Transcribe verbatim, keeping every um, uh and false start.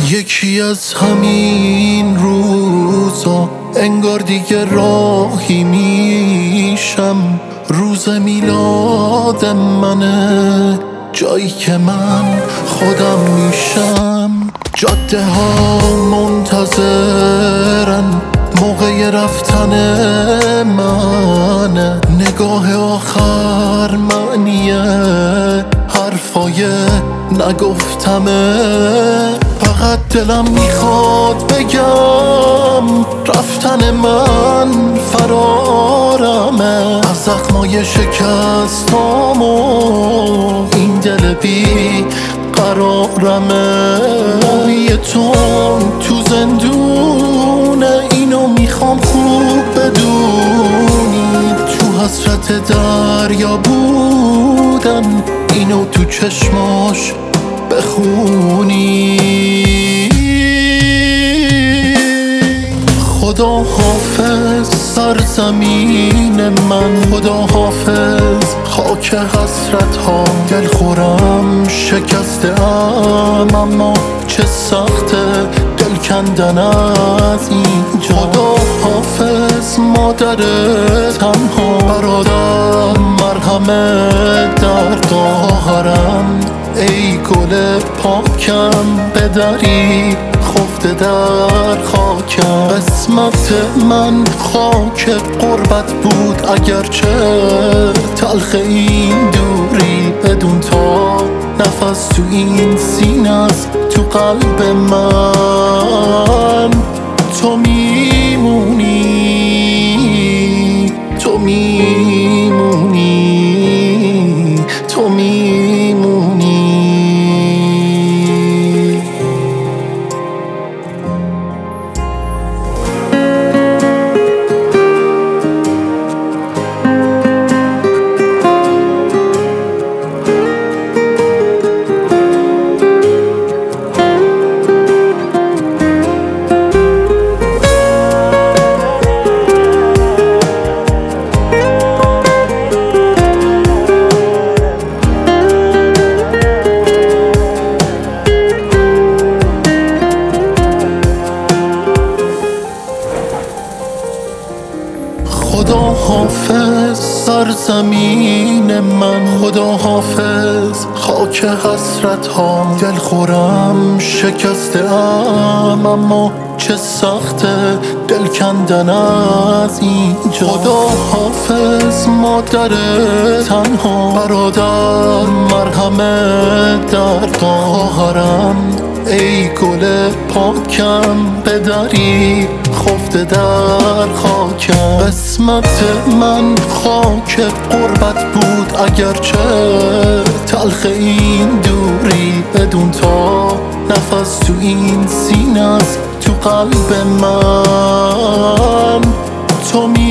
یکی از همین روزا انگار دیگه راهی میشم، روز میلاد منه، جایی که من خودم میشم. جاده ها منتظرن موقع رفتن منه، نگاه آخر معنیه حرفای نگفتمه. فقط دلم میخواد بگم رفتن من فرارمه از زخمای شکستام و این دل بی قرارمه. موی تو تو زندونه، اینو میخوام خوب بدونی، تو حسرت دریا بودن اینو تو چشماش بخونی. خدا حافظ سرزمین من، خدا حافظ خاک حسرت ها. دل خورم شکسته ام اما چه سخته دل کندن از اینجا. خدا حافظ مادر تنها، برادر مرهم درد خواهرم، ای گل پاکم بدری خفته در خاکم. قسمت من خاک قربت بود اگرچه تلخ این دوری، بدون تا نفس تو این سینه است، تو قلب من تو میمونی، تو میمونی، تو میمونی. خدا حافظ سرزمین من، خدا حافظ خاک حسرت ها. دل خورم شکسته ام اما چه سخته دل کندن از اینجا. خدا حافظ مادر تنها، برادر مرهم درد خواهرم، ای گل پاکم بدری خفته در خاکم. قسمت من خاک قربت بود اگرچه تلخ این دوری، بدون تا نفس تو این سینه است، تو قلب من تو می